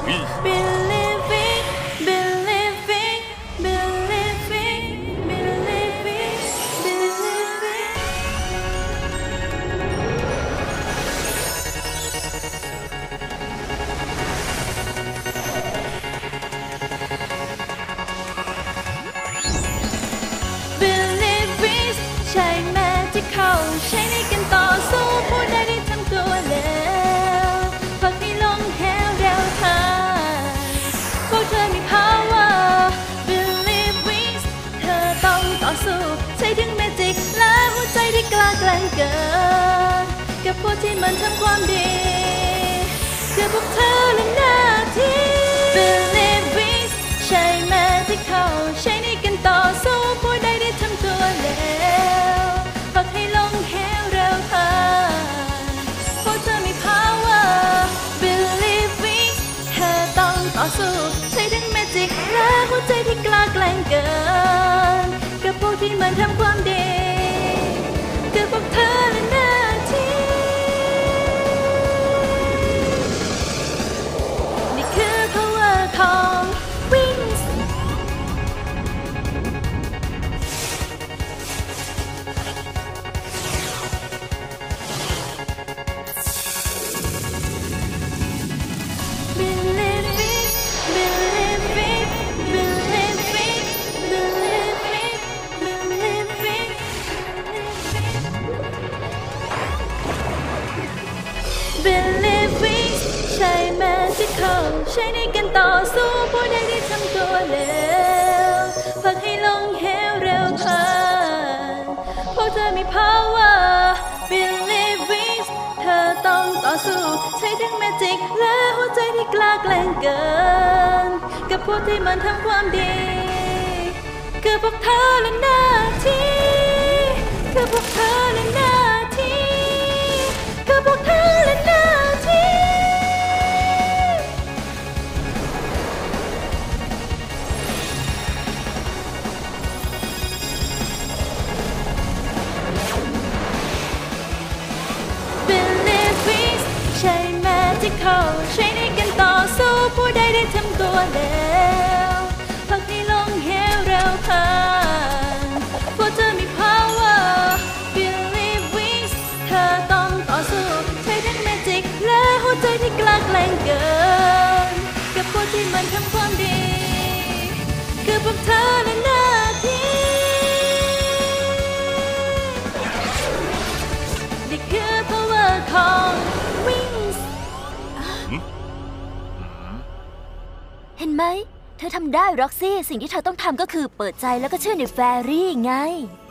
Believing Believing Believing Believing Believing ใช่แม้ที่เขาใช้ในการต่อสู้ผู้ใดที่ทำตัวเลวพวกที่ลงเหวเร็วเธอพวกเธอมี power Believing เธอต้องต่อสู้ใช้ถึงเมจิกและหัวใจที่กล้าแกล้งเกินกับผู้ที่มันทำความดีคือพวกเธอและหน้าที่ Believing ใช่แม้ที่เขาใช้ในการต่อสู้ผู้ใดที่ทำตัวเลวพวกให้ลงเหวเร็วเธอพวกเธอมี power Believing เธอต้องต่อสู้ใช้ทั้งเมจิกและหัวใจที่กล้าแกล้งเกินกับพวกที่มันทำความดีคือพวกเธอและหน้าที่นี่คือ power ของ Wings Believing Believing Believing Believing Believing Believing ใช่แม้ที่เขาใช้ในการต่อสู้ผู้ใดที่ทำตัวเลวพวกให้ลงเหวเร็วเกินพวกเธอมี power Believing เธอต้องต่อสู้ใช้ทั้งเมจิกและหัวใจที่กล้าแกล้งเกินกับพวกที่มันทำความดีคือพวกเธอและหน้าที่คือพวกเธอและหน้าที่คือพวกเธอและหน้าที่ Believing ใช่แม้ที่เขาใช้ในการต่อสู้ผู้ใดได้ทำตัวเลวพวกที่ลงเหวเร็วเกินพวกเธอมี power Believing เธอต้องต่อสู้ใช้ทั้งเมจิกและหัวใจที่กล้าแกล้งเกินกับพวกที่มันทำความดีคือพวกเธอและหน้าที่นี่คือ power ของ Wings เห็นไหม เธอทำได้ร็อกซี่ สิ่งที่เธอต้องทำก็คือเปิดใจแล้วก็เชื่อในแฟรี่ไง